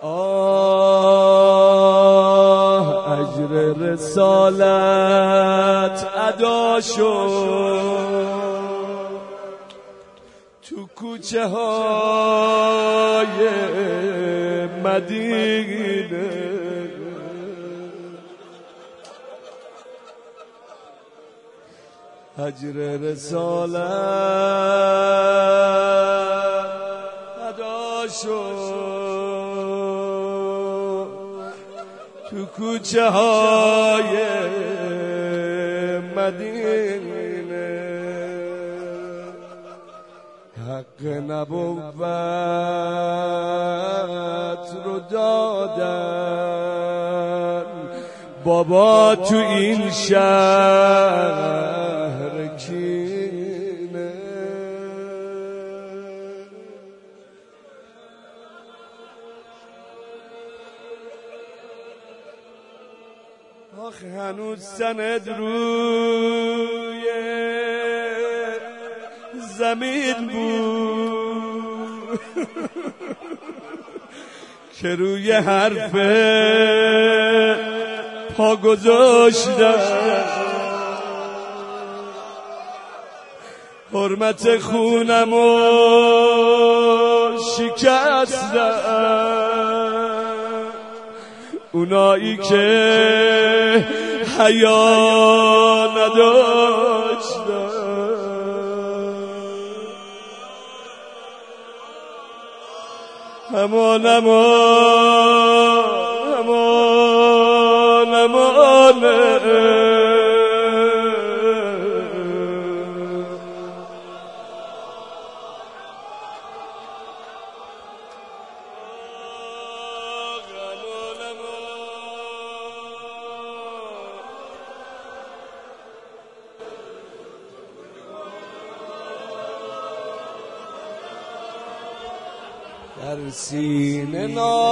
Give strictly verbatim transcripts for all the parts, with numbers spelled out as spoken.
آه اجر رسالت ادا شد تو کوچه های مدینه، اجر رسالت ادا شد تو کوچه های مدینه، حق نبوت رو دادن بابا تو این شهر کینه. آخ هنوز سند روی زمین بود که روی حرف پا گذاشتم، حرمت خونمو شکستم، اونایی که حیا نداشتن. امان امان امان امان در سینه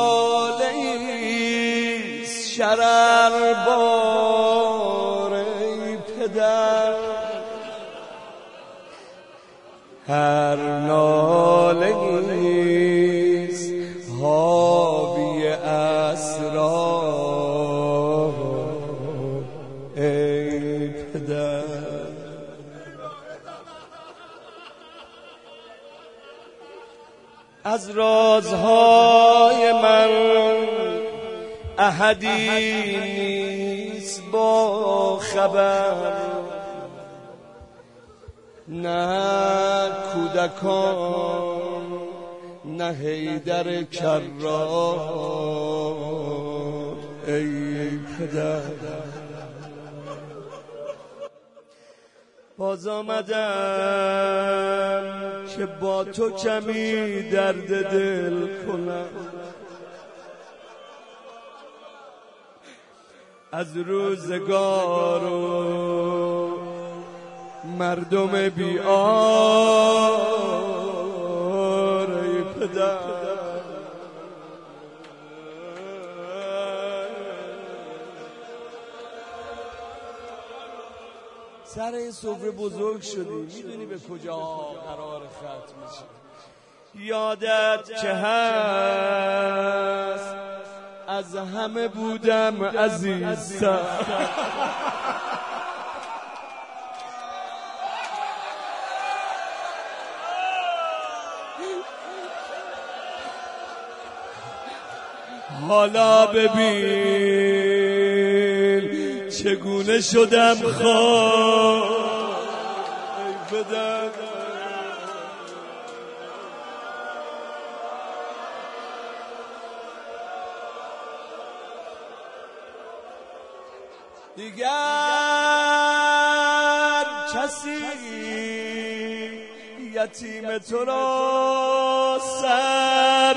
ناله‌ایست شرر بار ای پدر، هر ناله‌ایست حاوی اسرار ای پدر. از رازهای من احدی نیست با خبر، نه کودکان نه حیدر کرار ای پدر. باز آمدم که با تو کمی درد دل کنم، از روزگار و مردم بیار ای پدر. سر این سفره بزرگ شدی، میدونی به کجا قرار ختم میشه. یادت که هست از همه بودم عزیزتر، حالا ببین چگونه شدم خار ای پدر. دیگر کسی یتیم تو را سر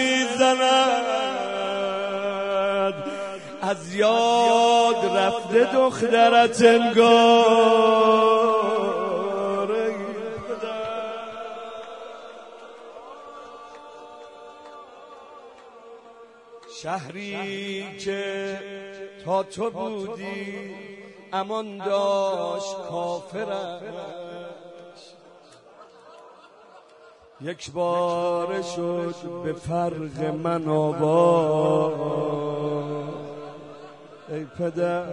نمیزند، از یاد رفته دخترت انگار ای پدر. شهری که تا تو بودی امان داشت کافرش، یک بار شد به فرق من آباد ای پدر.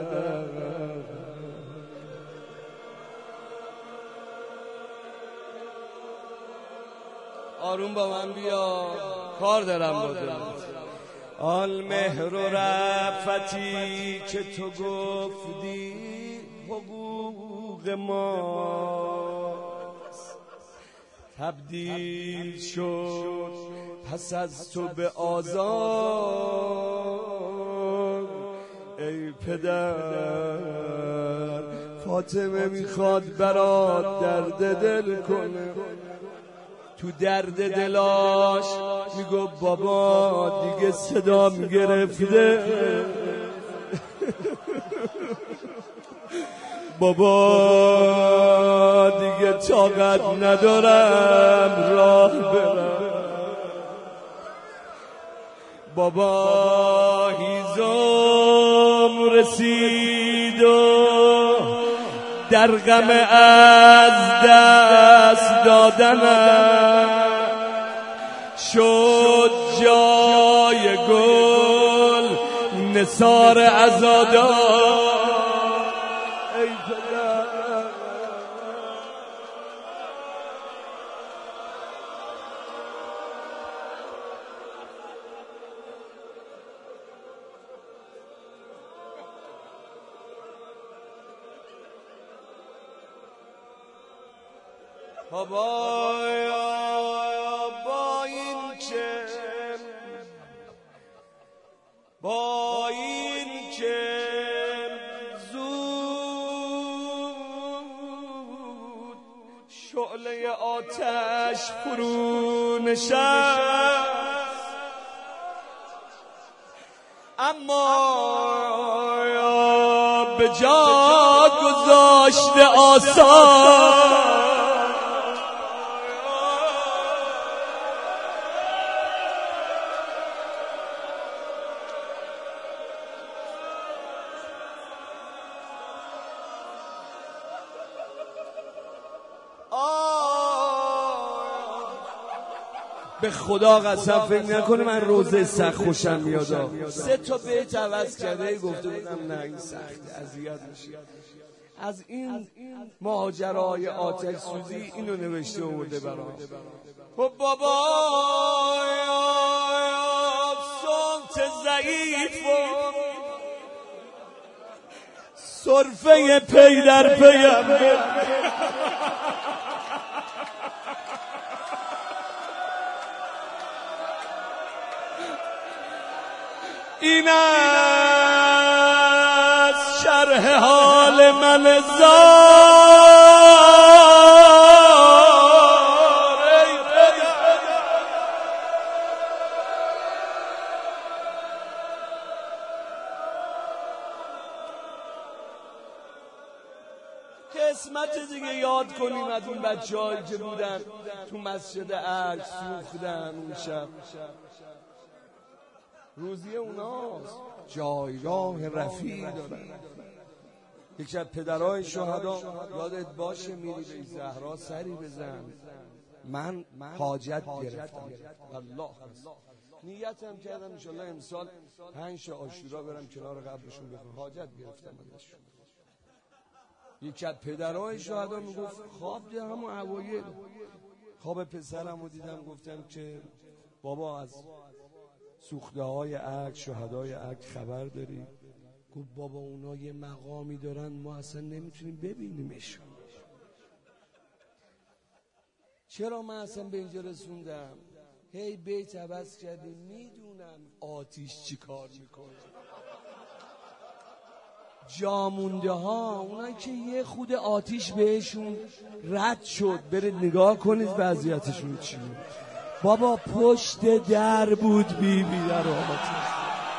آروم با من بیا، کار دارم با دلت. آل مهر و رفتی که تو گفتی حقوق ماست، تبدیل شد پس از تو به آزاد ای پدر. فاطمه میخواد برات درد دل کنه، تو درد دلاش میگو بابا دیگه صدام گرفته، بابا دیگه طاقت ندارم راه برم، بابا هیزم رسید و در غم از دست دادنم شد جای گل نثار عزادار ای پدر. بابا با این که با این که زود شعله آتش فرو نشست، اما به جا گذاشته آثار. به خدا قسم فکر نکنه من روزه سخت خوشم میاد. سه تا بیت عوض کرده گفته بودم نه این سخت اذیت میشی. از این ماجرای آتش سوزی اینو نوشته آورده برام. خب بابا صوت ضعیف و سرفه پی در پیم این از شرح حال من زار ای پدر. قسمت دیگه یاد کنیم از اون بچه‌هایی که بودن تو مسجد ارج سوختن اون شب. روزی اوناست، جایگاه رفیع دارن. یکی از پدرای شهدا یادت باشه میری به زهرا سری بزن، من حاجت گرفتم الله نیتم کردم انشالله امسال پنج عاشورا برم کنار قبرشون بخونم، حاجت گرفتم ازشون. یکی از پدرای شهدا میگفت خواب دیدم همون اوایل خواب پسرمو دیدم، گفتم که بابا از سوخته های عقل شهدای عقل خبر داری؟ گفت بابا اونا یه مقامی دارن ما اصلا نمیتونیم ببینیمشون. چرا من اصلا به اینجا رسوندم؟ هی بیت عوض کردیم. میدونم آتیش چی کار میکنه. جامونده ها اونایی که یه خود آتیش بهشون رد شد، برید نگاه کنید وضعیتشون چی بود. بابا پشت در بود بی بی در آتیش.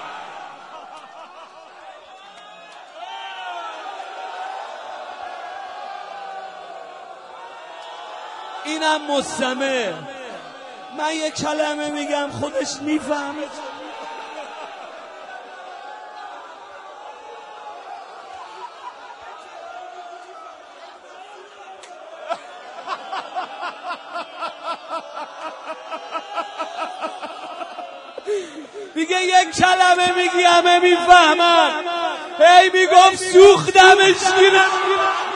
اینم مستمع، من یه کلمه میگم خودش میفهمه. میگه یک کلمه میگی همه میفهمن. هی میگفت سوختمش گیرم